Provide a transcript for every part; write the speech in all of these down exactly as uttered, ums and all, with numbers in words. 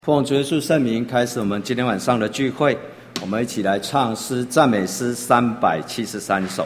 奉主耶稣圣名开始我们今天晚上的聚会，我们一起来唱诗赞美诗三百七十三首。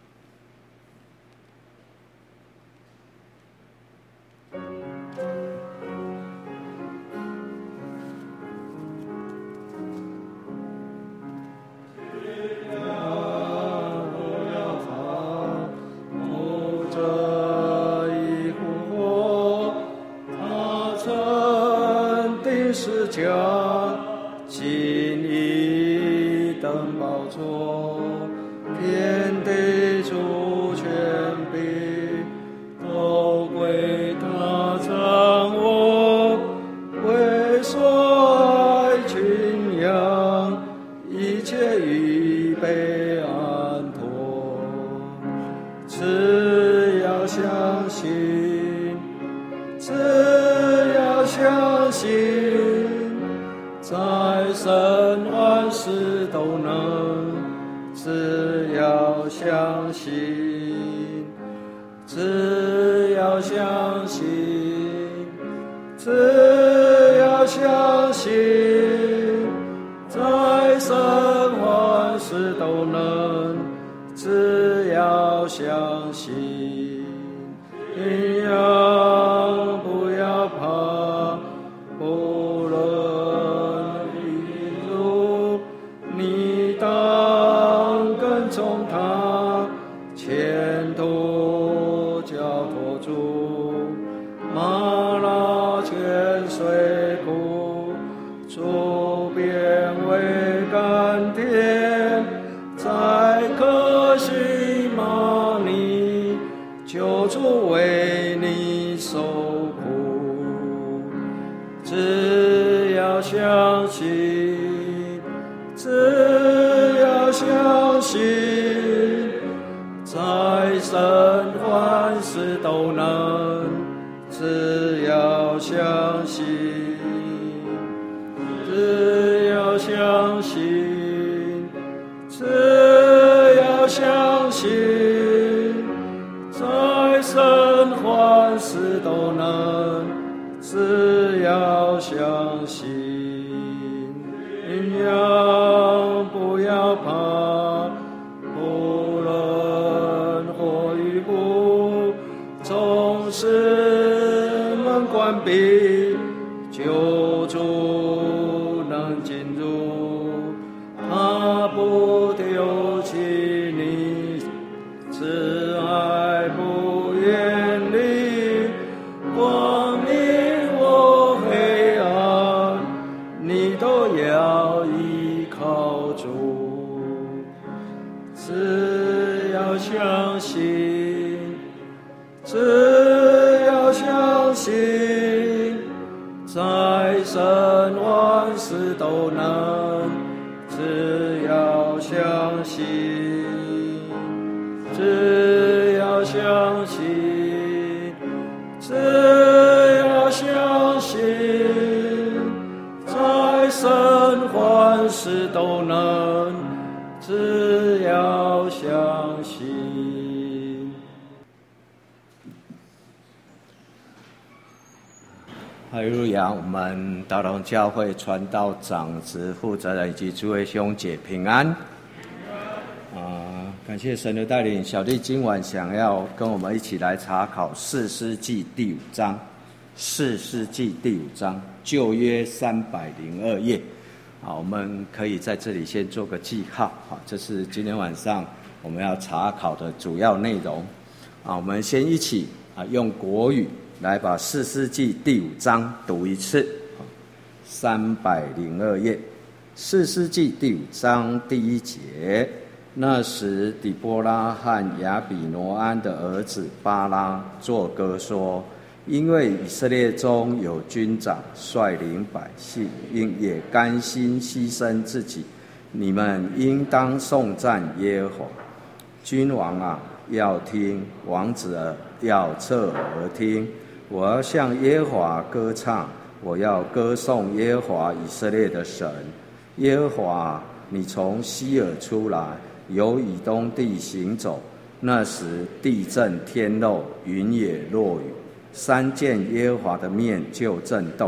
哈利路亚！我们大同教会传道长职负责人以及诸位兄姐平安。啊，感谢神的带领，小弟今晚想要跟我们一起来查考士师记第五章。士师记第五章，旧约三百零二页。啊，我们可以在这里先做个记号。好，这是今天晚上我们要查考的主要内容。啊，我们先一起啊用国语来把士师记第五章读一次，三百零二页。士师记第五章第一节，那时底波拉和亚比挪安的儿子巴拉作歌说：因为以色列中有军长率领百姓，应也甘心牺牲自己，你们应当颂赞耶和华。君王啊，要听；王子儿要侧耳听。我要向耶和华歌唱，我要歌颂耶和华以色列的神。耶和华，你从西珥出来，由以东地行走。那时地震天漏，云也落雨，山见耶和华的面就震动，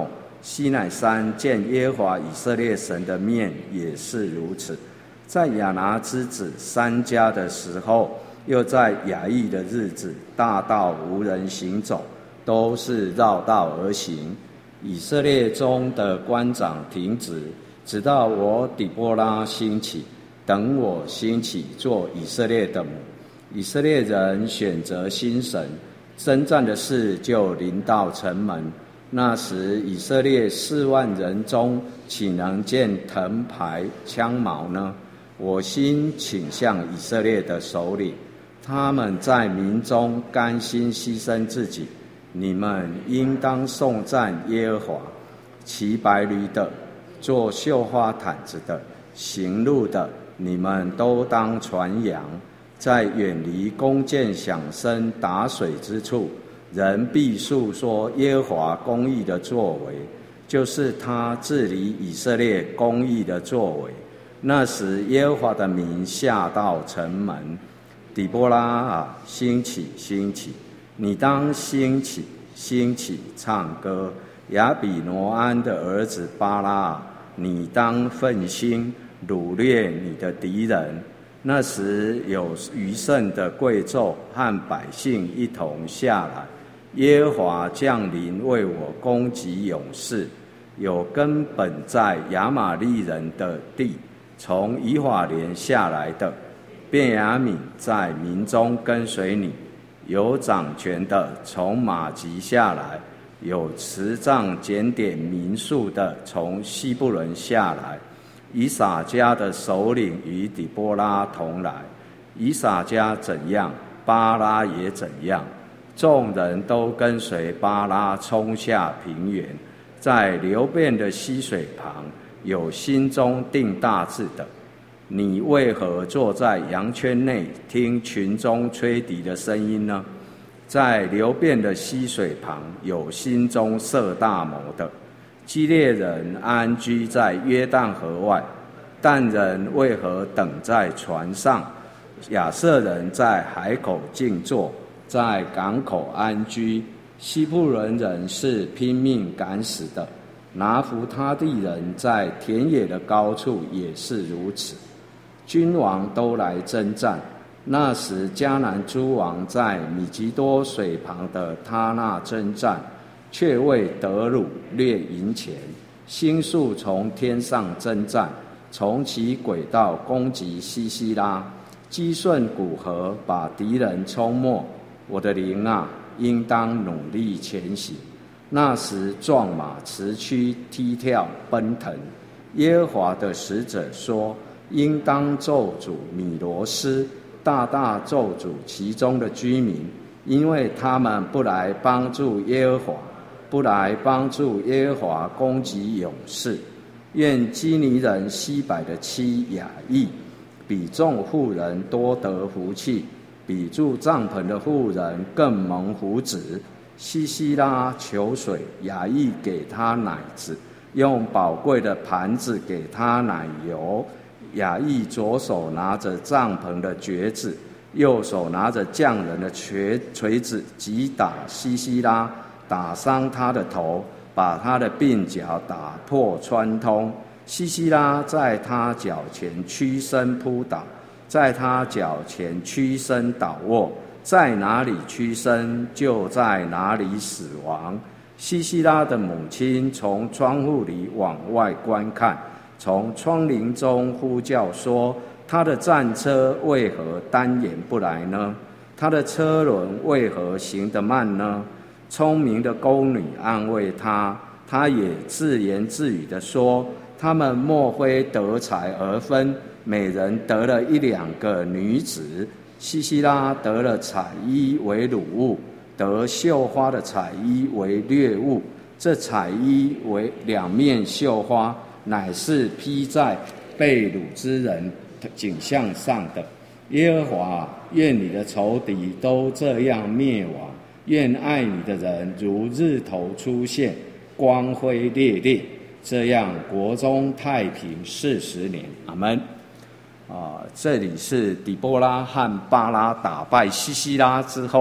西乃山见耶和华以色列神的面也是如此。在亚拿之子珊迦的时候，又在雅亿的日子，大道无人行走，都是绕道而行。以色列中的官长停止，直到我底波拉兴起，等我兴起做以色列的母。以色列人选择新神，征战的事就临到城门。那时以色列四万人中，岂能见藤牌枪矛呢？我心倾向以色列的首领，他们在民中甘心牺牲自己。你们应当颂赞耶和华。骑白驴的，做绣花毯子的，行路的，你们都当传扬。在远离弓箭响声打水之处，人必述说耶和华公义的作为，就是他治理以色列公义的作为。那时耶和华的名下到城门，底波拉啊，兴起兴起，你当兴起兴起唱歌。亚比挪安的儿子巴拉啊，你当奋心掳掠你的敌人。那时有余剩的贵胄和百姓一同下来，耶和华降临为我攻击勇士。有根本在亚玛利人的地，从以法莲下来的便雅悯在民中跟随你。有掌权的从马吉下来，有持杖检点民数的从西布伦下来。以撒家的首领与底波拉同来，以撒家怎样，巴拉也怎样。众人都跟随巴拉冲下平原，在流变的溪水旁，有心中定大志的。你为何坐在羊圈内，听群中吹笛的声音呢？在流变的溪水旁，有心中设大谋的。基列人安居在约旦河外，但人为何等在船上？亚瑟人在海口静坐，在港口安居。西布伦人是拼命赶死的，拿弗他地人在田野的高处也是如此。君王都来征战。那时迦南诸王在米吉多水旁的他那征战，却为得掳掠银钱。星宿从天上征战，从其轨道攻击西西拉，击顺古河，把敌人冲没。我的灵啊，应当努力前行。那时壮马驰驱踢跳奔腾。耶和华的使者说，应当咒诅米罗斯，大大咒诅其中的居民，因为他们不来帮助耶和华，不来帮助耶和华攻击勇士。愿基尼人西百的妻雅亿，比众妇人多得福气，比住帐篷的妇人更蒙福祉。西西拉求水，雅亿给他奶子，用宝贵的盘子给他奶油。雅亿左手拿着帐篷的橛子，右手拿着匠人的锤锤子，击打西西拉，打伤他的头，把他的鬓角打破穿通。西西拉在他脚前屈身扑倒，在他脚前屈身倒卧，在哪里屈身，就在哪里死亡。西西拉的母亲从窗户里往外观看，从窗棂中呼叫说，他的战车为何单言不来呢？他的车轮为何行得慢呢？聪明的宫女安慰他，他也自言自语地说，他们莫非得财而分，每人得了一两个女子。西西拉得了彩衣为掳物，得绣花的彩衣为掠物。这彩衣为两面绣花，乃是披在被掳之人颈项上的。耶和华，愿你的仇敌都这样灭亡，愿爱你的人如日头出现，光辉烈烈，这样国中太平四十年。阿们。啊，这里是底波拉和巴拉打败西西拉之后，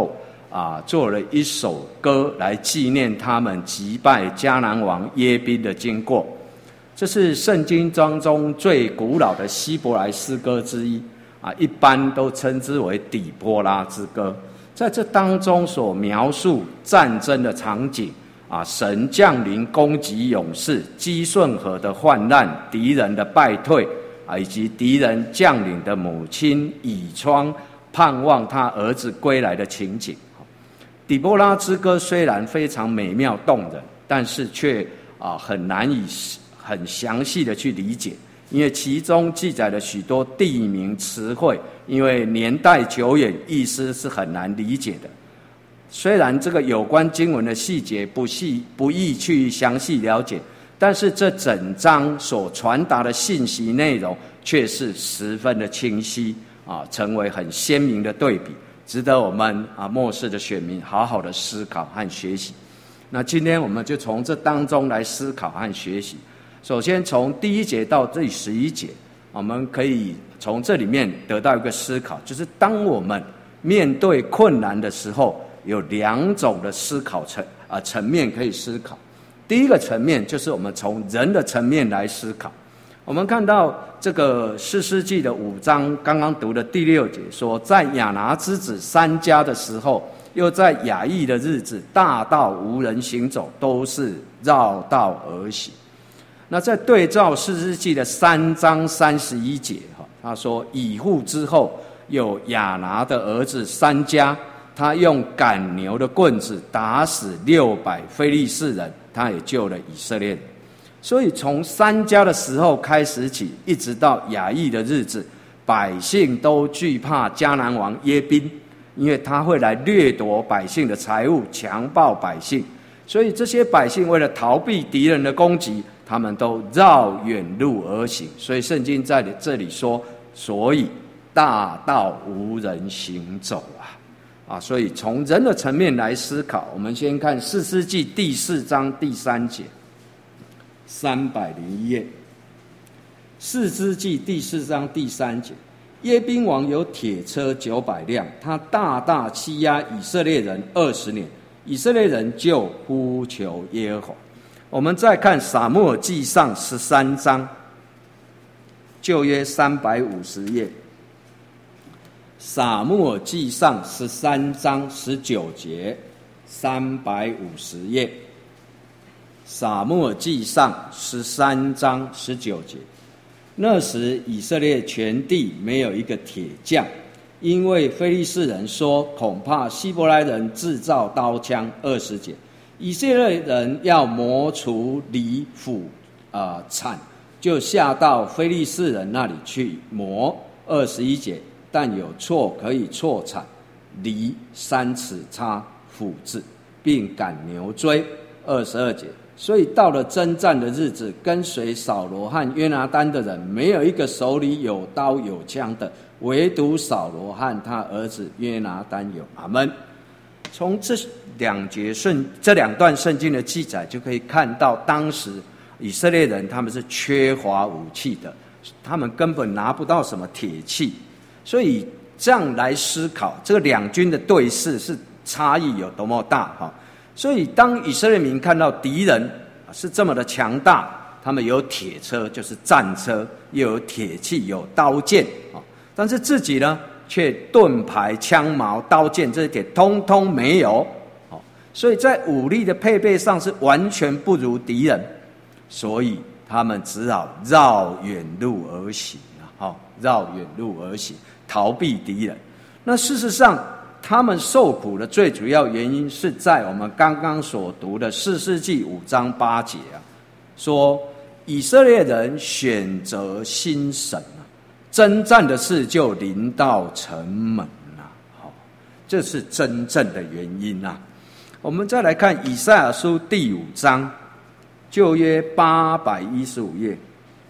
啊做了一首歌来纪念他们击败迦南王耶宾的经过。这是圣经当中最古老的希伯来诗歌之一啊，一般都称之为底波拉之歌。在这当中所描述战争的场景啊，神降临攻击勇士，基顺河的患难，敌人的败退啊，以及敌人将领的母亲以窗盼望他儿子归来的情景。底波拉之歌虽然非常美妙动人，但是却啊很难以很详细的去理解，因为其中记载了许多地名词汇，因为年代久远，意思是很难理解的。虽然这个有关经文的细节不细不易去详细了解，但是这整章所传达的信息内容却是十分的清晰啊，成为很鲜明的对比，值得我们啊末世的选民好好的思考和学习。那今天我们就从这当中来思考和学习。首先从第一节到第十一节，我们可以从这里面得到一个思考，就是当我们面对困难的时候，有两种的思考层啊层面可以思考。第一个层面就是我们从人的层面来思考。我们看到这个士师记的五章刚刚读的第六节说，在亚拿之子三家的时候，又在亚裔的日子，大道无人行走，都是绕道而行。那在对照士师记的三章三十一节，他说以户之后有亚拿的儿子三家，他用赶牛的棍子打死六百非利士人，他也救了以色列人。所以从三家的时候开始起，一直到亚裔的日子，百姓都惧怕迦南王耶宾，因为他会来掠夺百姓的财物，强暴百姓。所以这些百姓为了逃避敌人的攻击，他们都绕远路而行。所以圣经在这里说，所以大道无人行走啊！啊，所以从人的层面来思考，我们先看士师记第四章第三节，三百零一页。士师记第四章第三节，耶宾王有铁车九百辆，他大大欺压以色列人二十年，以色列人就呼求耶和华。我们再看撒母耳记上十三章，旧约三百五十页。撒母耳记上十三章十九节，三百五十页。撒母耳记上十三章十九节，那时以色列全地没有一个铁匠，因为非利士人说，恐怕希伯来人制造刀枪。二十节，以色列人要磨除犁斧啊铲，就下到非利士人那里去磨。二十一节，但有错可以错铲犁三尺叉斧子，并赶牛追。二十二节，所以到了征战的日子，跟随扫罗和约拿单的人，没有一个手里有刀有枪的，唯独扫罗和他儿子约拿单有。阿们。从这两节圣这两段圣经的记载，就可以看到当时以色列人他们是缺乏武器的，他们根本拿不到什么铁器，所以这样来思考，这个两军的对视是差异有多么大哈。所以当以色列民看到敌人是这么的强大，他们有铁车就是战车，又有铁器有刀剑，但是自己呢却盾牌枪矛刀剑这些通通没有，所以在武力的配备上是完全不如敌人，所以他们只好绕远路而行，绕远路而行，逃避敌人。那事实上他们受苦的最主要原因是在我们刚刚所读的士师记五章八节啊，说以色列人选择心神啊，征战的事就临到城门啊，好，这是真正的原因啊。我们再来看以赛亚书第五章，旧约八百一十五页。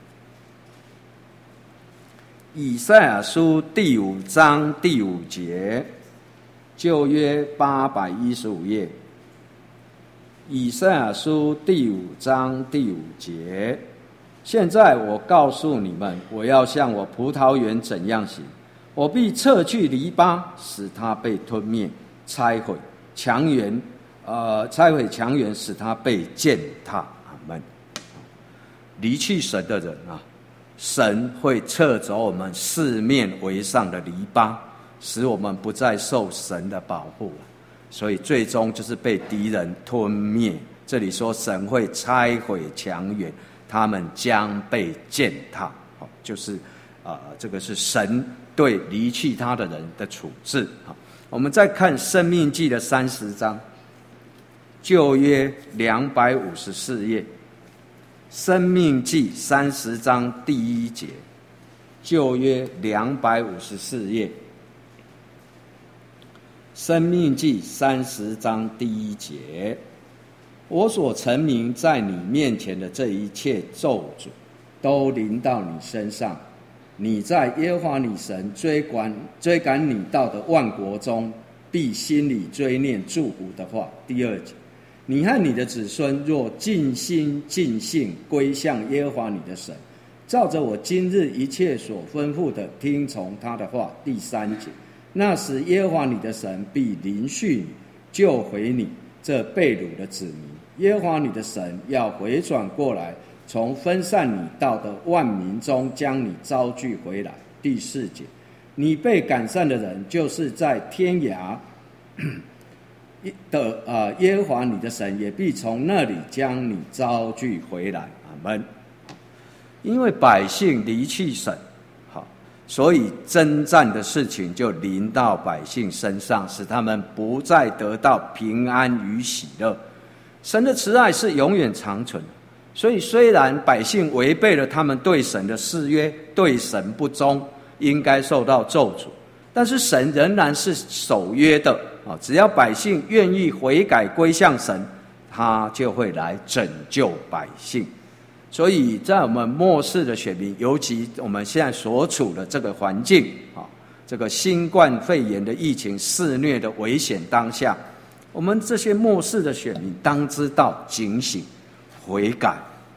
以赛亚书第五章第五节，旧约八百一十五页。以赛亚书第五章第五节，现在我告诉你们，我要向我葡萄园怎样行，我必撤去篱笆，使它被吞灭， 拆毁墙垣，呃，拆毁墙垣，使它被践踏。阿们。离弃神的人啊，神会撤走我们四面围上的篱笆，使我们不再受神的保护，所以最终就是被敌人吞灭。这里说神会拆毁墙垣，他们将被践踏，就是啊、呃，这个是神对离弃他的人的处置。我们再看申命记的三十章，旧约两百五十四页，申命记三十章第一节，旧约两百五十四页，申命记三十章第一节，我所陈明在你面前的这一切咒诅，都临到你身上。你在耶和华你神追赶追赶你到的万国中，必心里追念祝福的话。第二节，你和你的子孙若尽心尽性归向耶和华你的神，照着我今日一切所吩咐的听从他的话。第三节，那时耶和华你的神必临恤你，救回你这被掳的子民。耶和华你的神要回转过来，从分散你到的万民中将你招聚回来。第四节，你被赶散的人，就是在天涯的呃耶和华你的神也必从那里将你招聚回来。阿们。因为百姓离弃神，好，所以征战的事情就临到百姓身上，使他们不再得到平安与喜乐。神的慈爱是永远长存，所以虽然百姓违背了他们对神的誓约，对神不忠，应该受到咒诅，但是神仍然是守约的，只要百姓愿意悔改归向神，他就会来拯救百姓。所以在我们末世的选民，尤其我们现在所处的这个环境，这个新冠肺炎的疫情肆虐的危险当下，我们这些末世的选民当知道警醒悔改，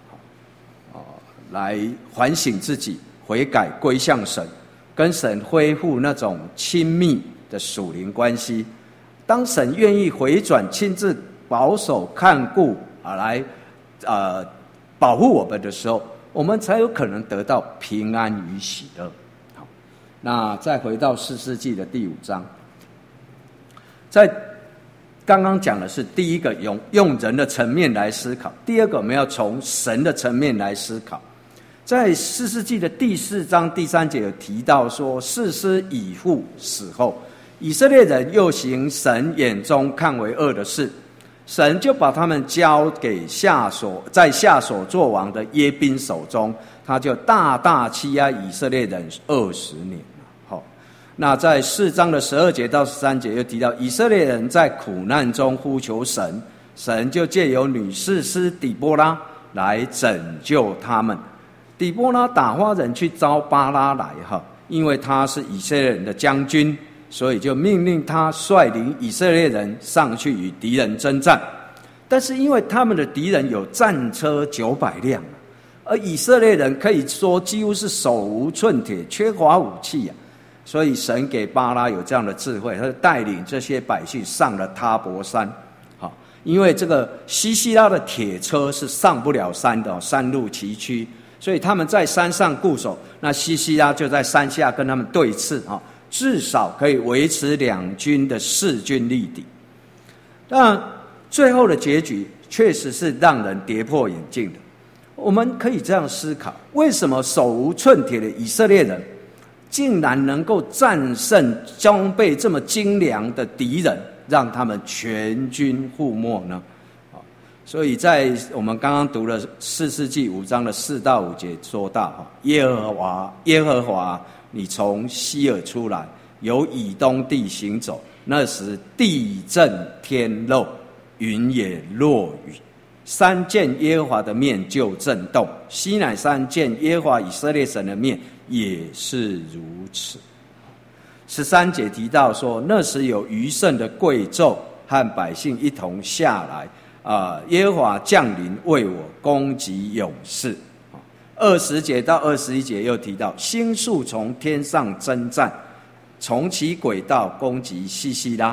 来反省自己，悔改归向神，跟神恢复那种亲密的属灵关系。当神愿意回转，亲自保守看顾啊，来呃保护我们的时候，我们才有可能得到平安与喜乐。好，那再回到士师记的第五章，在刚刚讲的是第一个用用人的层面来思考，第二个我们要从神的层面来思考。在士师记的第四章第三节有提到说，士师以父死后，以色列人又行神眼中看为恶的事，神就把他们交给下所在下所作王的耶宾手中，他就大大欺压以色列人二十年。那在四章的十二节到十三节又提到，以色列人在苦难中呼求神，神就借由女士师底波拉来拯救他们。底波拉打发人去招巴拉来，因为他是以色列人的将军，所以就命令他率领以色列人上去与敌人征战。但是因为他们的敌人有战车九百辆，而以色列人可以说几乎是手无寸铁，缺乏武器啊。所以神给巴拉有这样的智慧，他就带领这些百姓上了塔伯山。好，因为这个西西拉的铁车是上不了山的，山路崎岖，所以他们在山上固守，那西西拉就在山下跟他们对峙，至少可以维持两军的势均力敌。但最后的结局确实是让人跌破眼镜的。我们可以这样思考，为什么手无寸铁的以色列人竟然能够战胜装备这么精良的敌人，让他们全军覆没呢？所以在我们刚刚读了士师记五章的四到五节说到，耶和华耶和华你从西珥出来，由以东地行走，那时地震天漏，云也落雨，山见耶和华的面就震动，西乃山见耶和华以色列神的面也是如此。十三节提到说，那时有余剩的贵胄和百姓一同下来，啊、呃，耶和华降临为我攻击勇士。二十节到二十一节又提到，星宿从天上征战，从其轨道攻击西西拉，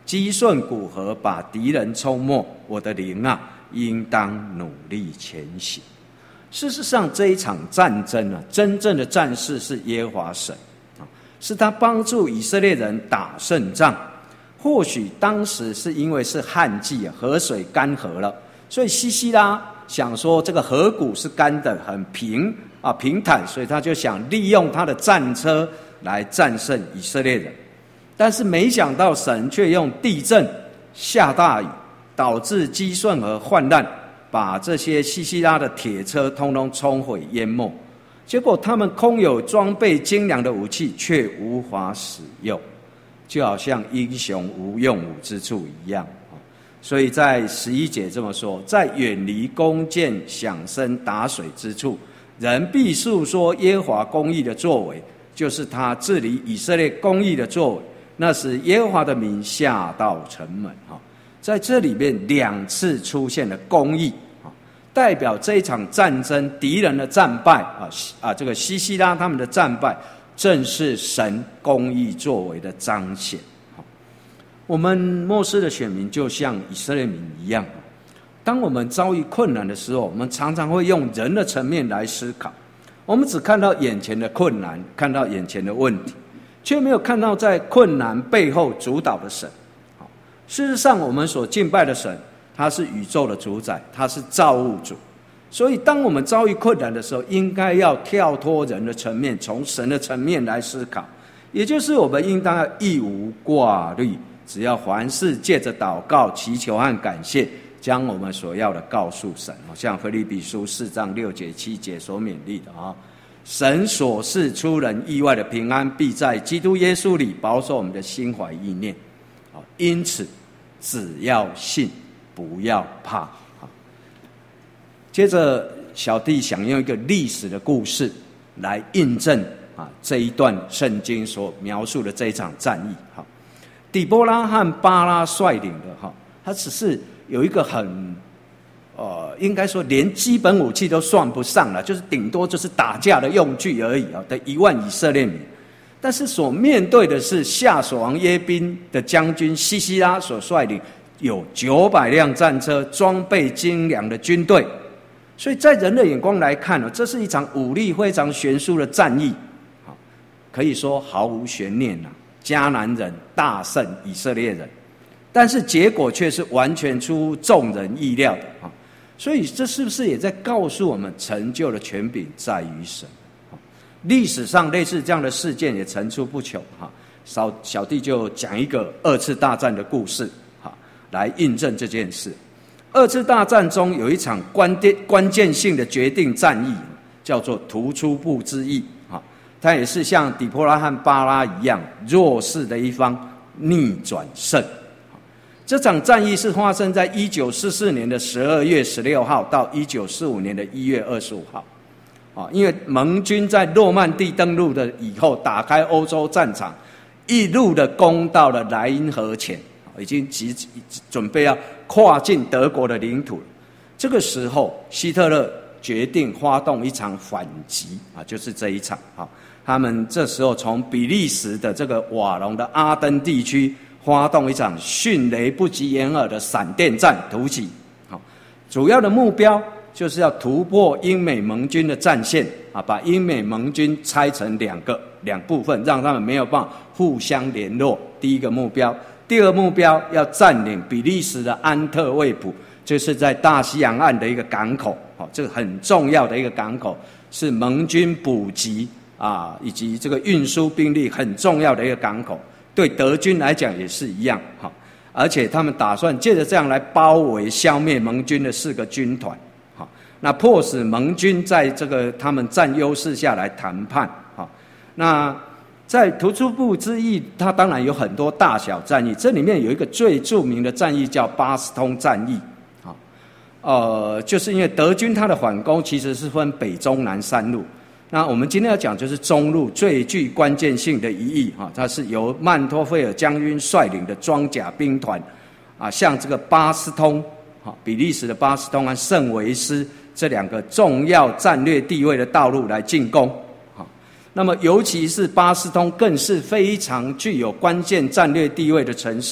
击顺古河，把敌人冲没。我的灵啊，应当努力前行。事实上，这一场战争啊，真正的战士是耶和华神啊，是他帮助以色列人打胜仗。或许当时是因为是旱季啊，河水干涸了，所以西西拉想说这个河谷是干的，很平啊平坦，所以他就想利用他的战车来战胜以色列人。但是没想到神却用地震、下大雨，导致基顺河泛滥，把这些西西拉的铁车通通冲毁淹没。结果他们空有装备精良的武器，却无法使用，就好像英雄无用武之处一样。所以在十一节这么说，在远离弓箭响声打水之处，人必述说耶和华公义的作为，就是他治理以色列公义的作为，那时耶和华的名下到城门。在这里面两次出现了公义，代表这一场战争敌人的战败啊啊，这个西西拉他们的战败，正是神公义作为的彰显。我们末世的选民就像以色列民一样，当我们遭遇困难的时候，我们常常会用人的层面来思考，我们只看到眼前的困难，看到眼前的问题，却没有看到在困难背后主导的神。事实上，我们所敬拜的神，他是宇宙的主宰，他是造物主。所以当我们遭遇困难的时候，应该要跳脱人的层面，从神的层面来思考，也就是我们应当要一无挂虑，只要凡事借着祷告、祈求和感谢，将我们所要的告诉神。像腓立比书四章六节七节所勉励的啊，神所赐出人意外的平安，必在基督耶稣里保守我们的心怀意念。因此只要信，不要怕。接着小弟想用一个历史的故事来印证啊这一段圣经所描述的这一场战役。哈，底波拉和巴拉率领的哈，他只是有一个很呃，应该说连基本武器都算不上了，就是顶多就是打架的用具而已啊的一万以色列民。但是所面对的是夏所王耶宾的将军西西拉所率领有九百辆战车，装备精良的军队。所以在人的眼光来看，这是一场武力非常悬殊的战役，可以说毫无悬念，迦南人大胜以色列人，但是结果却是完全出乎众人意料的。所以这是不是也在告诉我们，成就的权柄在于神？历史上类似这样的事件也层出不穷。小小弟就讲一个二次大战的故事来印证这件事。二次大战中有一场关键关键性的决定战役，叫做突出部之役。它也是像底波拉和巴拉一样，弱势的一方逆转胜。这场战役是发生在一九四四年的十二月十六号到一九四五年的一月二十五号。因为盟军在诺曼底登陆的以后，打开欧洲战场，一路的攻到了莱茵河前，已经急准备要跨进德国的领土了。这个时候，希特勒决定发动一场反击啊，就是这一场啊。他们这时候从比利时的这个瓦隆的阿登地区发动一场迅雷不及掩耳的闪电战突袭。好，主要的目标就是要突破英美盟军的战线啊，把英美盟军拆成两个两部分，让他们没有办法互相联络。第一个目标。第二个目标要占领比利时的安特卫普，就是在大西洋岸的一个港口，这个很重要的一个港口，是盟军补给啊以及这个运输兵力很重要的一个港口。对德军来讲也是一样，而且他们打算借着这样来包围消灭盟军的四个军团，那迫使盟军在这个他们占优势下来谈判。那在突出部之役，它当然有很多大小战役，这里面有一个最著名的战役叫巴斯通战役。呃，就是因为德军它的反攻其实是分北中南三路，那我们今天要讲就是中路最具关键性的一役，它是由曼托菲尔将军率领的装甲兵团啊，向这个巴斯通比利时的巴斯通和圣维斯这两个重要战略地位的道路来进攻。那么尤其是巴斯通更是非常具有关键战略地位的城市，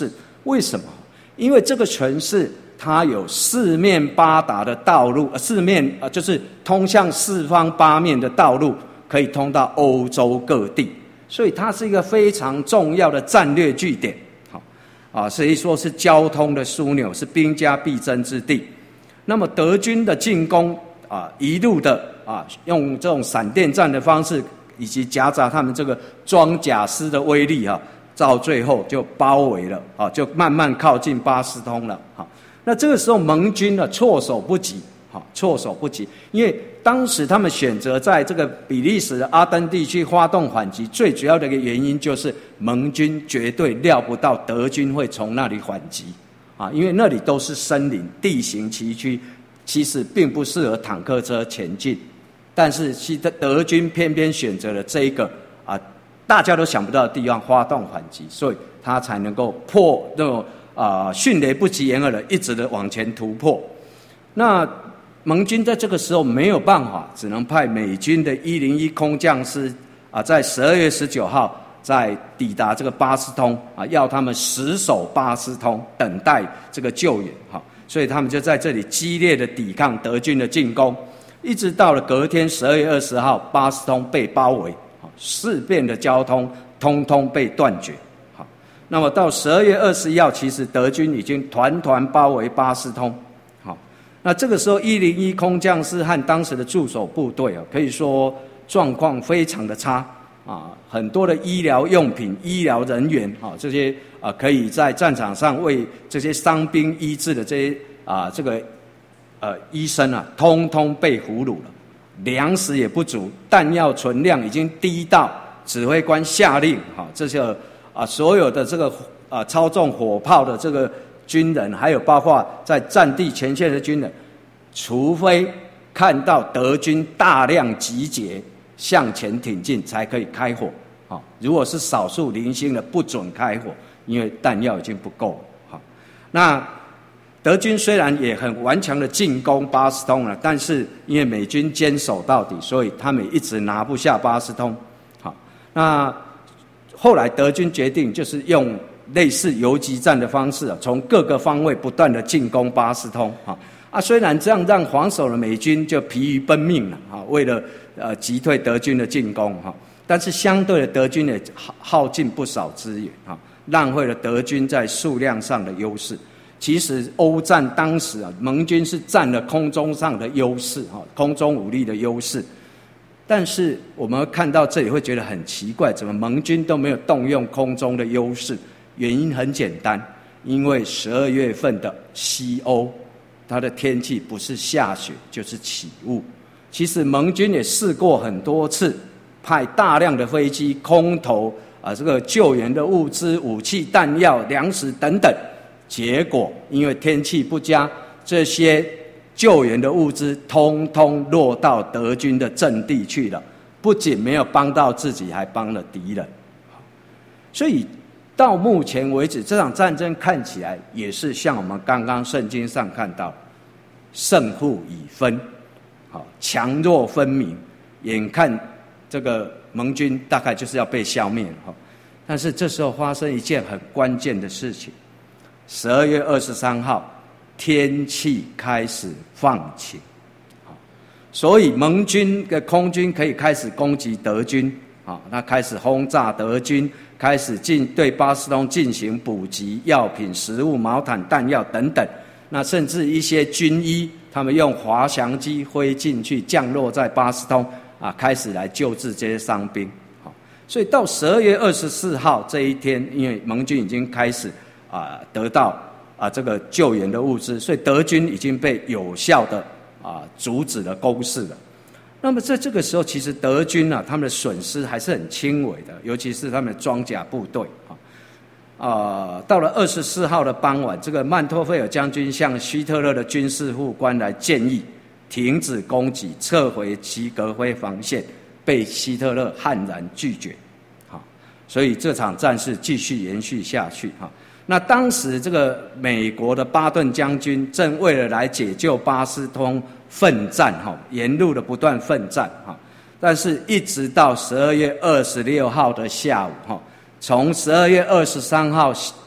为什么？因为这个城市它有四面八达的道路，四面呃就是通向四方八面的道路，可以通到欧洲各地，所以它是一个非常重要的战略据点。好啊，所以说是交通的枢纽，是兵家必争之地。那么德军的进攻啊，一路的啊，用这种闪电战的方式，以及夹杂他们这个装甲师的威力啊，到最后就包围了啊，就慢慢靠近巴斯通了。好，那这个时候盟军呢措手不及，好，措手不及，因为当时他们选择在这个比利时的阿登地区发动反击，最主要的一个原因就是盟军绝对料不到德军会从那里反击啊，因为那里都是森林，地形崎岖，其实并不适合坦克车前进。但是其实德军偏偏选择了这一个啊，大家都想不到的地方发动反击，所以他才能够破那种啊迅雷不及掩耳的一直的往前突破。那盟军在这个时候没有办法，只能派美军的一零一空降师啊，在十二月十九号在抵达这个巴斯通啊，要他们死守巴斯通，等待这个救援哈。所以他们就在这里激烈的抵抗德军的进攻，一直到了隔天十二月二十号，巴斯通被包围，四边的交通通通被断绝。好，那么到十二月二十一号，其实德军已经团团包围巴斯通。好，那这个时候一零一空降师和当时的驻守部队啊，可以说状况非常的差啊，很多的医疗用品、医疗人员啊，这些啊可以在战场上为这些伤兵医治的这些啊这个呃医生啊，通通被俘虏了。粮食也不足，弹药存量已经低到指挥官下令，哈，这些啊所有的这个啊操纵火炮的这个军人，还有包括在战地前线的军人，除非看到德军大量集结向前挺进，才可以开火。啊，如果是少数零星的，不准开火，因为弹药已经不够了。好，那德军虽然也很顽强的进攻巴斯通了，但是因为美军坚守到底，所以他们一直拿不下巴斯通。好，那后来德军决定就是用类似游击战的方式啊，从各个方位不断的进攻巴斯通。啊啊，虽然这样让防守的美军就疲于奔命了啊，为了呃击退德军的进攻哈，但是相对的德军也耗耗尽不少资源啊，浪费了德军在数量上的优势。其实欧战当时啊，盟军是占了空中上的优势哈，空中武力的优势。但是我们看到这里会觉得很奇怪，怎么盟军都没有动用空中的优势？原因很简单，因为十二月份的西欧，它的天气不是下雪就是起雾。其实盟军也试过很多次，派大量的飞机空投啊，这个救援的物资、武器、弹药、粮食等等。结果因为天气不佳，这些救援的物资通通落到德军的阵地去了，不仅没有帮到自己，还帮了敌人。所以到目前为止，这场战争看起来也是像我们刚刚圣经上看到，胜负已分，好，强弱分明，眼看这个盟军大概就是要被消灭了。但是这时候发生一件很关键的事情。十二月二十三号，天气开始放晴，所以盟军的空军可以开始攻击德军，啊，他开始轰炸德军，开始进对巴斯通进行补给、药品、食物、毛毯、弹药等等。那甚至一些军医，他们用滑翔机飞进去，降落在巴斯通，啊，开始来救治这些伤兵。好，所以到十二月二十四号这一天，因为盟军已经开始。啊，得到啊这个救援的物资，所以德军已经被有效的啊阻止了攻势了。那么在这个时候，其实德军啊他们的损失还是很轻微的，尤其是他们的装甲部队啊。啊，到了二十四号的傍晚，这个曼托菲尔将军向希特勒的军事副官来建议停止攻击，撤回齐格菲防线，被希特勒悍然拒绝。好，所以这场战事继续延续下去哈。那当时这个美国的巴顿将军正为了来解救巴斯通奋战哈，沿路的不断奋战哈，但是一直到十二月二十六号的下午哈，从十二月二十三号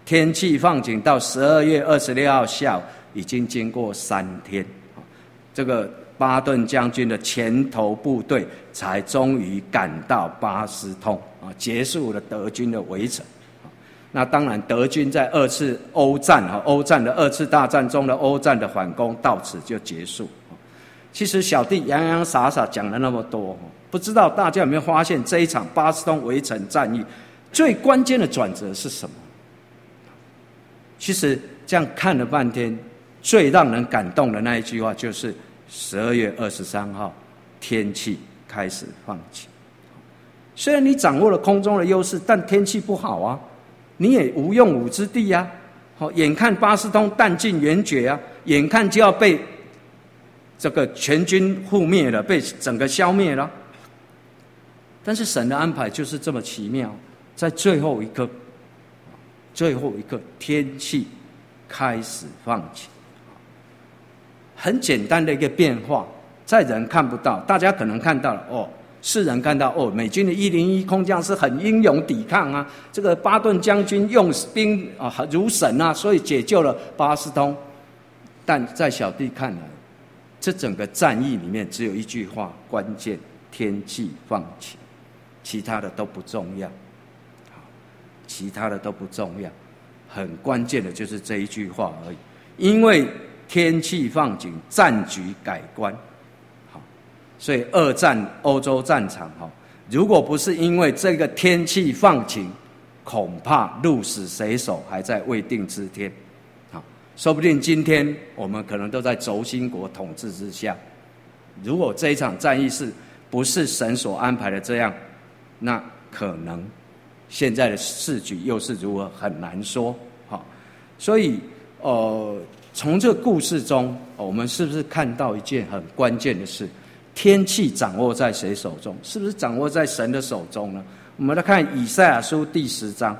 天气放晴到十二月二十六号下午，已经经过三天，这个巴顿将军的前头部队才终于赶到巴斯通啊，结束了德军的围城。那当然，德军在二次欧战啊，欧战的二次大战中的欧战的反攻到此就结束。其实小弟洋洋洒洒讲了那么多，不知道大家有没有发现，这一场巴斯通围城战役最关键的转折是什么？其实这样看了半天，最让人感动的那一句话就是十二月二十三号，天气开始放晴。虽然你掌握了空中的优势，但天气不好啊，你也无用武之地啊。好，眼看巴斯通弹尽援绝啊，眼看就要被这个全军覆灭了，被整个消灭了。但是神的安排就是这么奇妙，在最后一刻，最后一刻，天气开始放晴。很简单的一个变化，在人看不到，大家可能看到了哦，世人看到哦，美军的一零一空降是很英勇抵抗啊，这个巴顿将军用兵啊如神啊，所以解救了巴斯通。但在小弟看来，这整个战役里面只有一句话关键：天气放晴，其他的都不重要，其他的都不重要，很关键的就是这一句话而已。因为天气放晴，战局改观。好，所以二战欧洲战场，如果不是因为这个天气放晴，恐怕鹿死谁手还在未定之天。好，说不定今天我们可能都在轴心国统治之下。如果这一场战役是不是神所安排的这样，那可能现在的世局又是如何，很难说。好，所以呃。从这个故事中，我们是不是看到一件很关键的事？天气掌握在谁手中？是不是掌握在神的手中呢？我们来看以赛亚书第十章，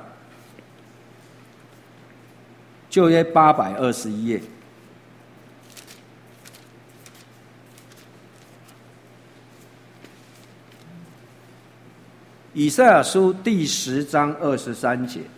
旧约八百二十一页。以赛亚书第十章二十三节，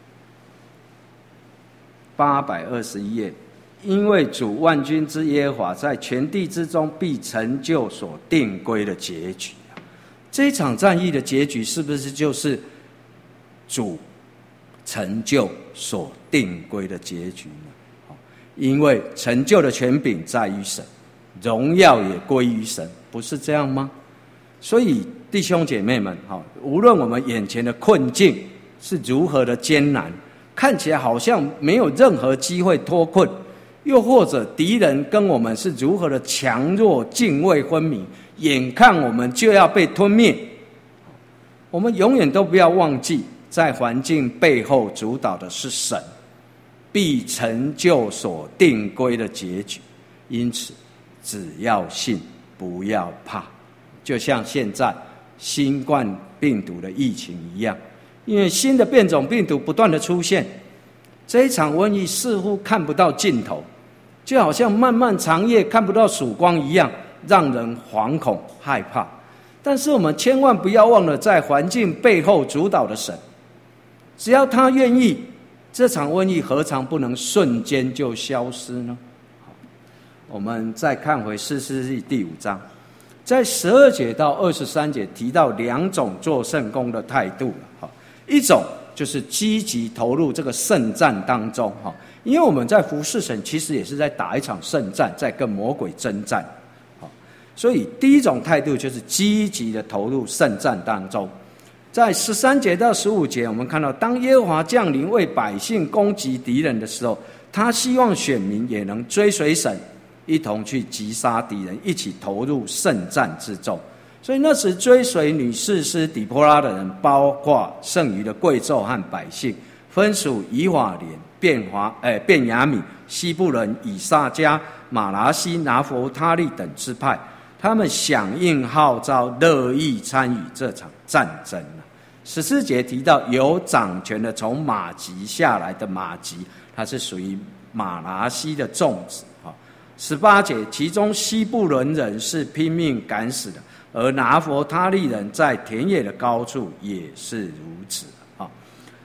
八百二十一页。因为主万军之耶和华在全地之中必成就所定规的结局。这一场战役的结局是不是就是主成就所定规的结局呢？因为成就的权柄在于神，荣耀也归于神，不是这样吗？所以弟兄姐妹们，无论我们眼前的困境是如何的艰难，看起来好像没有任何机会脱困，又或者敌人跟我们是如何的强弱泾渭分明，眼看我们就要被吞灭，我们永远都不要忘记，在环境背后主导的是神，必成就所定规的结局。因此只要信，不要怕。就像现在新冠病毒的疫情一样，因为新的变种病毒不断的出现，这一场瘟疫似乎看不到尽头，就好像漫漫长夜看不到曙光一样，让人惶恐害怕。但是我们千万不要忘了，在环境背后主导的神，只要他愿意，这场瘟疫何尝不能瞬间就消失呢？我们再看回士师记第五章，在十二节到二十三节提到两种做圣工的态度，一种就是积极投入这个圣战当中，因为我们在服侍神其实也是在打一场圣战，在跟魔鬼征战，所以第一种态度就是积极的投入圣战当中。在十三节到十五节，我们看到当耶和华降临为百姓攻击敌人的时候，他希望选民也能追随神，一同去击杀敌人，一起投入圣战之中。所以那时追随女士师底波拉的人，包括剩余的贵胄和百姓，分属以法莲、便华、呃、便雅悯、西布伦、以萨迦、马拿西、拿弗他利等支派，他们响应号召，乐意参与这场战争。十四节提到有掌权的从马吉下来的马吉，他是属于马拿西的众子。十八节，其中西布伦人是拼命赶死的，而拿弗他利人在田野的高处也是如此。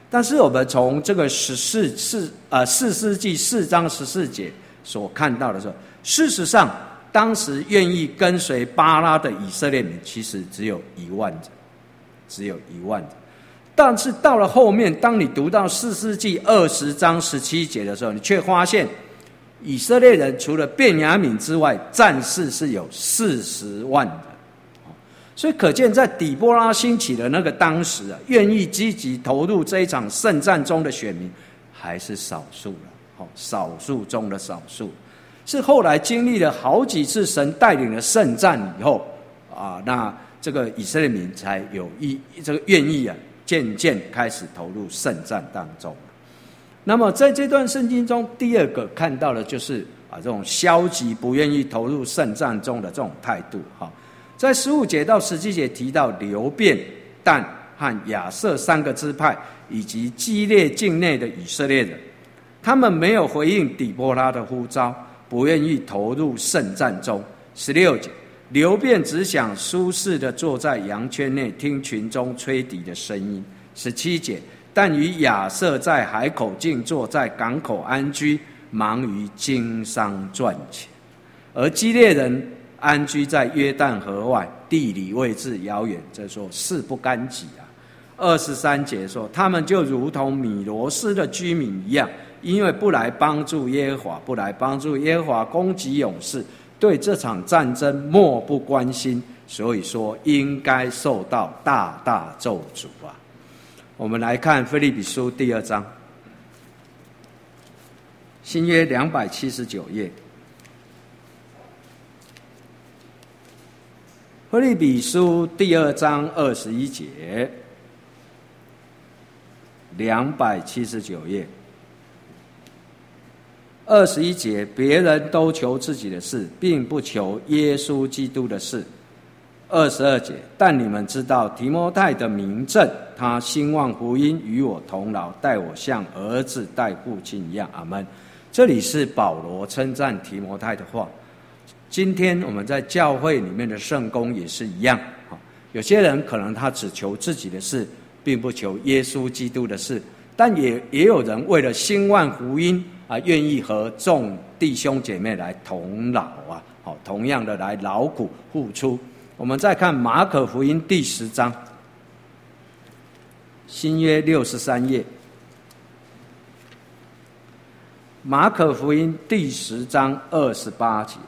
但是我们从这个十四四呃四世纪四章十四节所看到的时候，事实上当时愿意跟随巴拉的以色列民其实只有一万人，只有一万人。但是到了后面，当你读到四世纪二十章十七节的时候，你却发现以色列人除了便雅悯之外，战士是有四十万人。所以可见在底波拉兴起的那个当时啊，愿意积极投入这一场圣战中的选民还是少数了，少数中的少数。是后来经历了好几次神带领的圣战以后啊，那这个以色列民才有意这个愿意啊，渐渐开始投入圣战当中。那么在这段圣经中，第二个看到的就是啊，这种消极不愿意投入圣战中的这种态度哈。在十五节到十七节提到流便、但和亚设三个支派，以及基列境内的以色列人，他们没有回应底波拉的呼召，不愿意投入圣战中。十六节，流便只想舒适地坐在羊圈内，听群中吹笛的声音。十七节，但与亚设在海口静坐，在港口安居，忙于经商赚钱。而基列人安居在约旦河外，地理位置遥远，这说事不干己啊。二十三节说，他们就如同米罗斯的居民一样，因为不来帮助耶和华，不来帮助耶和华攻击勇士，对这场战争漠不关心，所以说应该受到大大咒诅啊。我们来看腓立比书第二章，新约两百七十九页。腓立比书第二章二十一节，两百七十九页，二十一节，别人都求自己的事，并不求耶稣基督的事。二十二节，但你们知道提摩太的名证，他兴旺福音，与我同劳，待我像儿子待父亲一样。阿们。这里是保罗称赞提摩太的话。今天我们在教会里面的圣工也是一样，有些人可能他只求自己的事，并不求耶稣基督的事，但也也有人为了兴旺福音啊，愿意和众弟兄姐妹来同劳啊，好，同样的来劳苦付出。我们再看马可福音第十章，新约六十三页，马可福音第十章二十八节。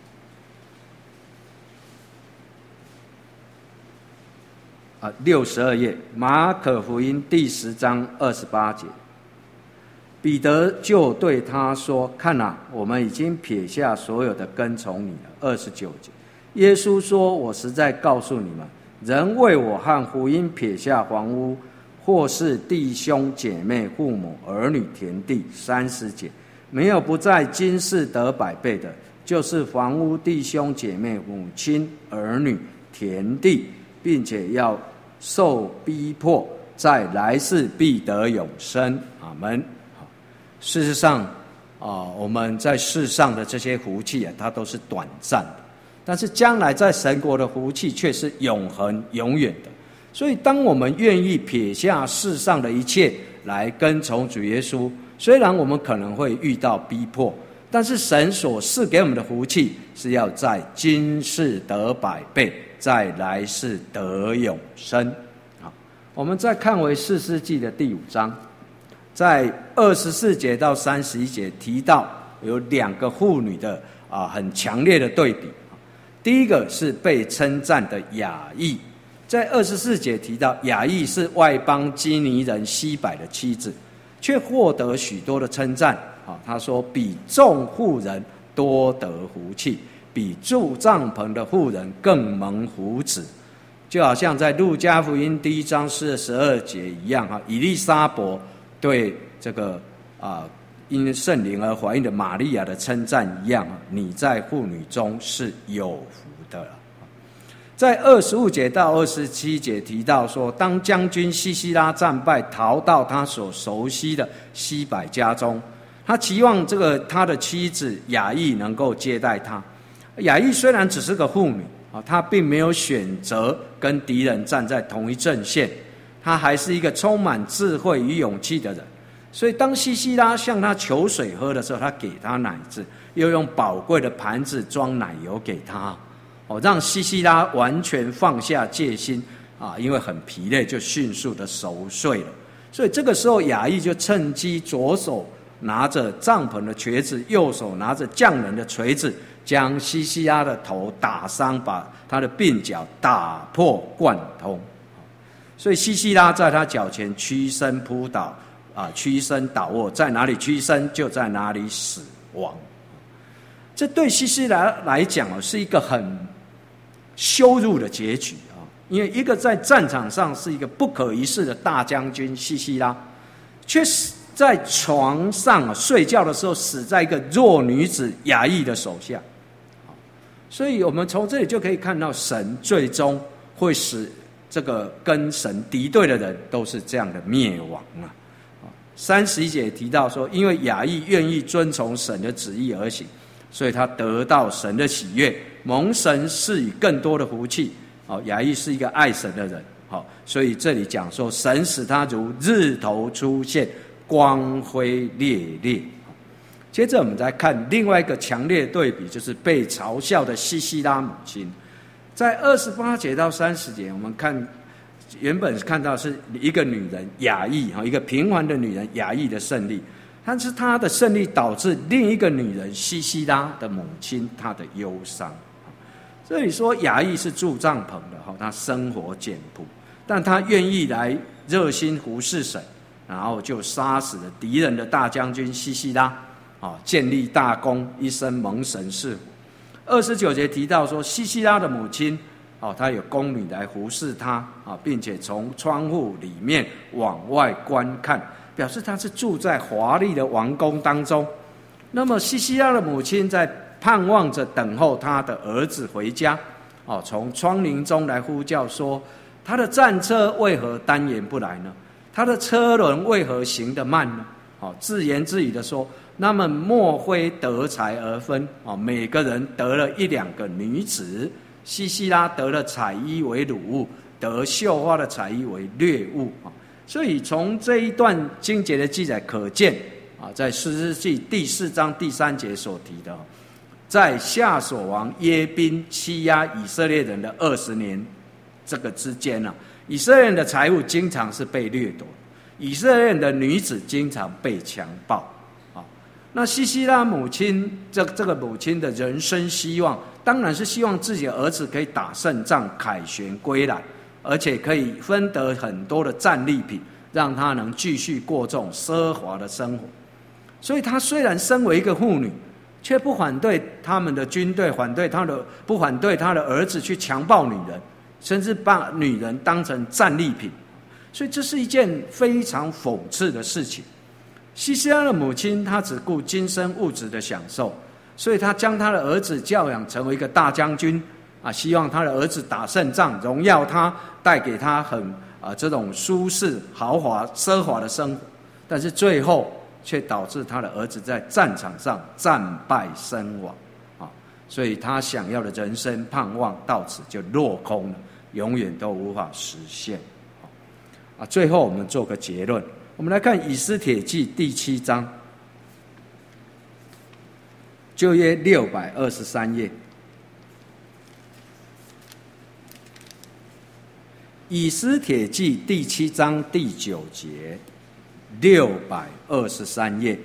啊，六十二页，马可福音第十章二十八节，彼得就对他说：“看啊，我们已经撇下所有的跟从你了。”二十九节，耶稣说：“我实在告诉你们，人为我和福音撇下房屋，或是弟兄姐妹、父母、儿女、田地。”三十节，没有不在今世得百倍的，就是房屋、弟兄姐妹、母亲、儿女、田地，并且要受逼迫，在来世必得永生。阿们。事实上啊，我们在世上的这些福气啊，它都是短暂的，但是将来在神国的福气却是永恒永远的。所以当我们愿意撇下世上的一切来跟从主耶稣，虽然我们可能会遇到逼迫，但是神所赐给我们的福气是要在今世得百倍，在来世得永生。好，我们再看回士师记的第五章，在二十四节到三十一节提到有两个妇女的啊很强烈的对比。第一个是被称赞的雅意，在二十四节提到雅意是外邦基尼人西百的妻子，却获得许多的称赞。啊，他说比众妇人多得福气，比住帐篷的妇人更蒙福祉。就好像在路加福音第一章四十二节一样，哈，以利沙伯对这个啊因圣灵而怀孕的玛利亚的称赞一样，你在妇女中是有福的了。在二十五节到二十七节提到说，当将军西西拉战败，逃到他所熟悉的西百家中，他期望这个他的妻子雅意能够接待他。雅意虽然只是个妇女啊，她并没有选择跟敌人站在同一阵线，她他还是一个充满智慧与勇气的人。所以当西西拉向他求水喝的时候，他给他奶子，又用宝贵的盘子装奶油给他，哦，让西西拉完全放下戒心啊，因为很疲累，就迅速的熟睡了。所以这个时候雅意就趁机左手拿着帐篷的橛子，右手拿着匠人的锤子，将西西拉的头打伤，把他的鬓角打破贯通。所以西西拉在他脚前屈身扑倒啊，屈身倒卧，在哪里屈身就在哪里死亡。这对西西拉来讲是一个很羞辱的结局啊！因为一个在战场上是一个不可一世的大将军西西拉，却死在床上睡觉的时候，死在一个弱女子雅意的手下。所以我们从这里就可以看到，神最终会使这个跟神敌对的人都是这样的灭亡啊！三十一节提到说，因为雅意愿意遵从神的旨意而行，所以他得到神的喜悦，蒙神赐予更多的福气。好，雅意是一个爱神的人，好，所以这里讲说，神使他如日头出现，光辉烈烈。接着我们再看另外一个强烈的对比，就是被嘲笑的西西拉母亲。在二十八节到三十节，我们看原本看到是一个女人雅意，一个平凡的女人雅意的胜利，但是她的胜利导致另一个女人西西拉的母亲她的忧伤。这里说雅意是住帐篷的，她生活简朴，但她愿意来热心服侍神，然后就杀死了敌人的大将军西西拉，建立大功，一生蒙神赐福。二十九节提到说，西西拉的母亲哦，他有宫女来服侍他啊，并且从窗户里面往外观看，表示他是住在华丽的王宫当中。那么西西拉的母亲在盼望着等候他的儿子回家，哦，从窗棂中来呼叫说，他的战车为何单言不来呢？他的车轮为何行得慢呢？哦，自言自语的说，那么莫非得财而分，哦，每个人得了一两个女子。西西拉得了彩衣为掳物，得绣花的彩衣为掠物。所以从这一段经节的记载可见，在士师记第四章第三节所提的，在夏所王耶宾欺压以色列人的二十年这个之间，以色列人的财物经常是被掠夺，以色列人的女子经常被强暴。那西西拉母亲这这个母亲的人生希望，当然是希望自己的儿子可以打胜仗，凯旋归来，而且可以分得很多的战利品，让他能继续过这种奢华的生活。所以他虽然身为一个妇女，却不反对他们的军队，反对他的不反对他的儿子去强暴女人，甚至把女人当成战利品。所以这是一件非常讽刺的事情。西西拉的母亲，她只顾今生物质的享受，所以她将她的儿子教养成为一个大将军啊，希望他的儿子打胜仗，荣耀他，带给他很啊这种舒适、豪华、奢华的生活。但是最后却导致他的儿子在战场上战败身亡啊，所以他想要的人生盼望到此就落空了，永远都无法实现啊。最后我们做个结论。我们来看以斯帖记第七章，旧约六百二十三页。以斯帖记第七章第九节，六百二十三页。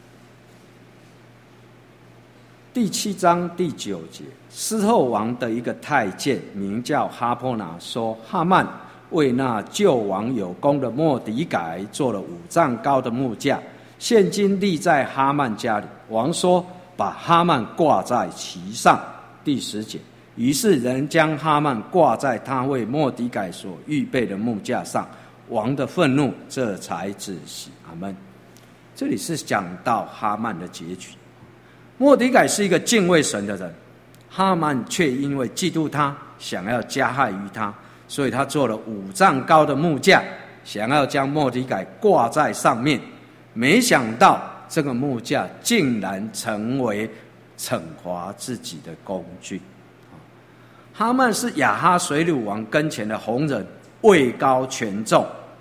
第七章第九节，施后王的一个太监名叫哈波拿说，哈曼为那救王有功的末底改做了五丈高的木架，现今立在哈曼家里。王说，把哈曼挂在其上。第十节，于是人将哈曼挂在他为末底改所预备的木架上，王的愤怒这才止息。阿们。这里是讲到哈曼的结局。末底改是一个敬畏神的人，哈曼却因为嫉妒他，想要加害于他，所以他做了五丈高的木架，想要将末底改挂在上面。没想到这个木架竟然成为惩罚自己的工具。哈曼是亚哈水鲁王跟前的红人，位高权重，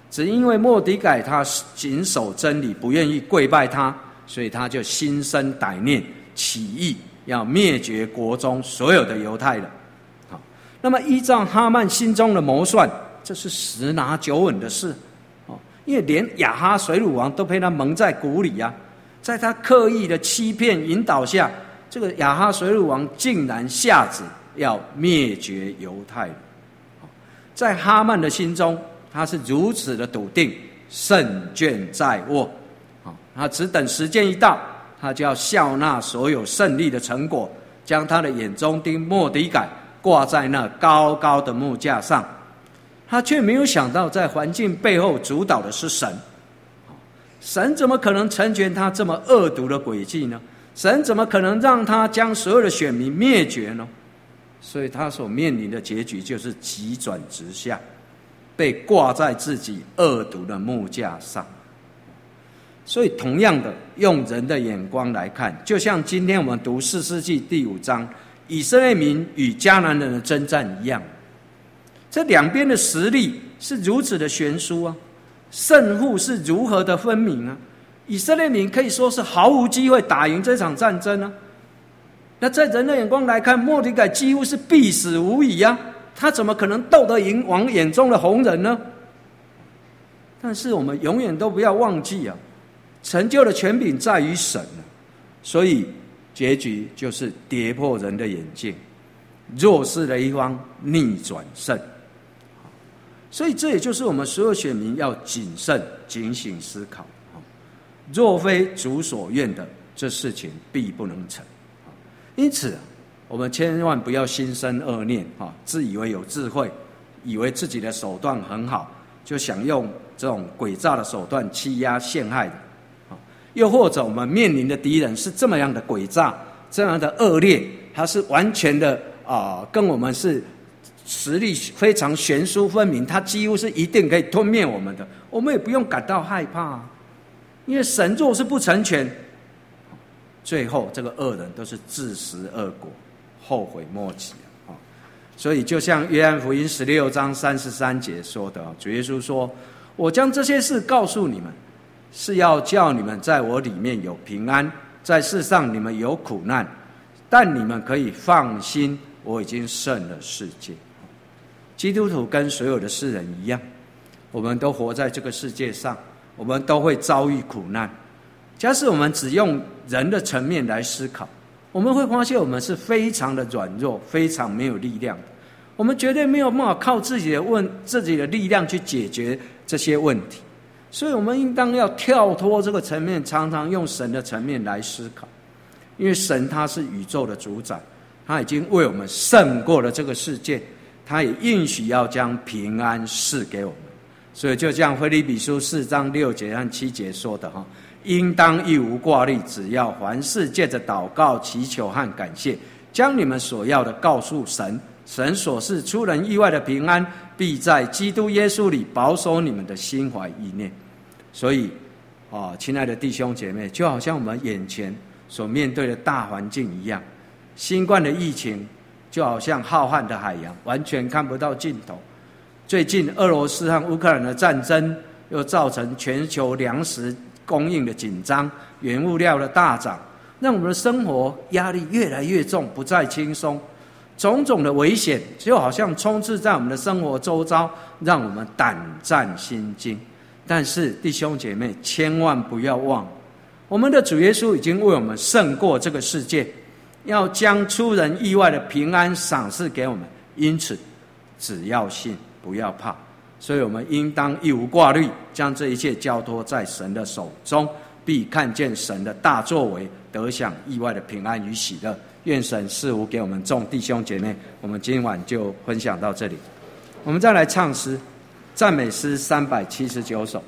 只因为末底改他谨守真理，不愿意跪拜他，所以他就心生歹念，起意要灭绝国中所有的犹太人。好，那么依照哈曼心中的谋算，这是十拿九稳的事。因为连亚哈水鲁王都被他蒙在鼓里啊，在他刻意的欺骗引导下，这个亚哈水鲁王竟然下旨要灭绝犹太人。在哈曼的心中，他是如此的笃定，胜券在握。他只等时间一到，他就要笑纳所有胜利的成果，将他的眼中钉末底改挂在那高高的木架上。他却没有想到，在环境背后主导的是神。神怎么可能成全他这么恶毒的诡计呢？神怎么可能让他将所有的选民灭绝呢？所以他所面临的结局就是急转直下，被挂在自己恶毒的木架上。所以同样的，用人的眼光来看，就像今天我们读士师记第五章以色列民与迦南人的征战一样，这两边的实力是如此的悬殊啊，胜负是如何的分明啊！以色列民可以说是毫无机会打赢这场战争啊。那在人的眼光来看，末底改几乎是必死无疑啊，他怎么可能斗得赢王眼中的红人呢？但是我们永远都不要忘记啊，成就的权柄在于神啊，所以结局就是跌破人的眼镜，弱势的一方逆转胜。所以这也就是我们所有选民要谨慎警醒思考，若非主所愿的，这事情必不能成。因此我们千万不要心生恶念，自以为有智慧，以为自己的手段很好，就想用这种诡诈的手段欺压陷害的。又或者我们面临的敌人是这么样的诡诈，这样的恶劣，他是完全的、呃、跟我们是实力非常悬殊分明，他几乎是一定可以吞灭我们的，我们也不用感到害怕、啊、因为神若是不成全，最后这个恶人都是自食恶果，后悔莫及、啊、所以就像约翰福音十六章三十三节说的，主耶稣说，我将这些事告诉你们，是要叫你们在我里面有平安，在世上你们有苦难，但你们可以放心，我已经胜了世界。基督徒跟所有的世人一样，我们都活在这个世界上，我们都会遭遇苦难。假使我们只用人的层面来思考，我们会发现我们是非常的软弱，非常没有力量的。我们绝对没有办法靠自己的问自己的力量去解决这些问题。所以我们应当要跳脱这个层面，常常用神的层面来思考。因为神他是宇宙的主宰，他已经为我们胜过了这个世界，他也应许要将平安赐给我们。所以就像腓立比书四章六节和七节说的，应当一无挂虑，只要凡事借着祷告祈求和感谢，将你们所要的告诉神，神所是出人意外的平安，必在基督耶稣里保守你们的心怀意念。所以、哦、亲爱的弟兄姐妹，就好像我们眼前所面对的大环境一样，新冠的疫情就好像浩瀚的海洋，完全看不到尽头。最近俄罗斯和乌克兰的战争又造成全球粮食供应的紧张，原物料的大涨，让我们的生活压力越来越重，不再轻松。种种的危险就好像充斥在我们的生活周遭，让我们胆战心惊。但是弟兄姐妹，千万不要忘，我们的主耶稣已经为我们胜过这个世界，要将出人意外的平安赏赐给我们。因此只要信，不要怕。所以我们应当一无挂虑，将这一切交托在神的手中，必看见神的大作为，得享意外的平安与喜乐。愿神赐福给我们众弟兄姐妹。我们今晚就分享到这里，我们再来唱诗，赞美诗三百七十九首。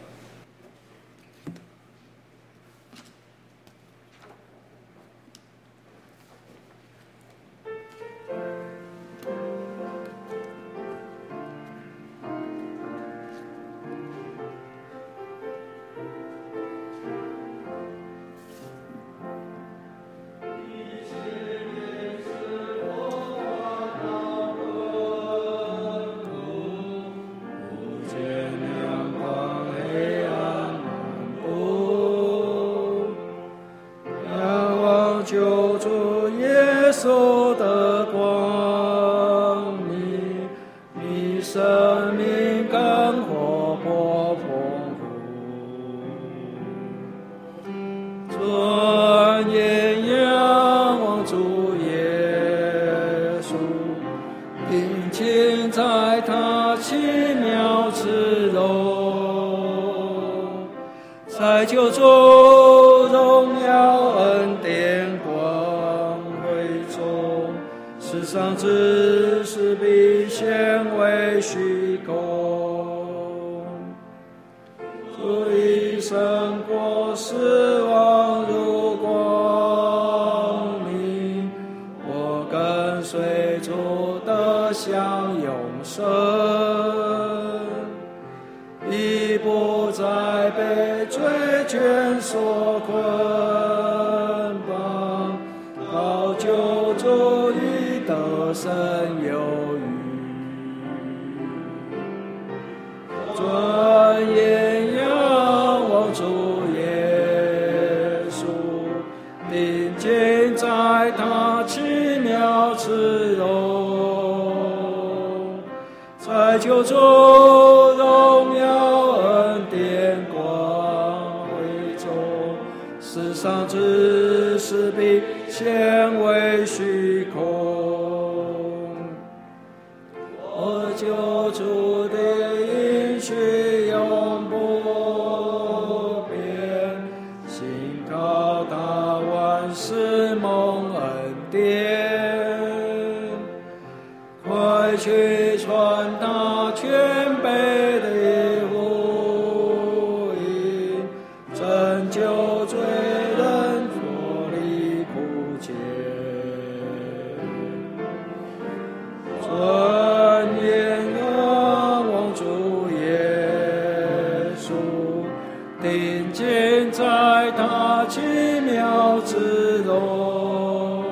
见亮光。 生命更活泼丰富。尊严仰望主耶稣，定睛在他奇妙之容，在救主荣耀恩典光辉中，世上之事必显为虚空。主已胜过死亡如光明，我跟随主得享永生，已不再被罪倦所捆绑，靠救主已得胜有余。尊严仰望主耶稣，定睛在他奇妙之容，在救主荣耀恩典光辉中，世上之事必显为虚空。我救主的应许永不变，信靠他万事蒙恩典，快去传达全备的福音，拯救罪人脱离苦劫。尊严仰望主耶稣，定睛在他奇妙之容，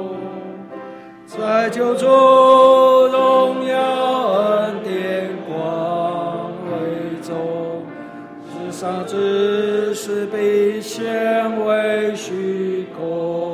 在救主荣耀恩典光辉中，世上之事必显为虚空。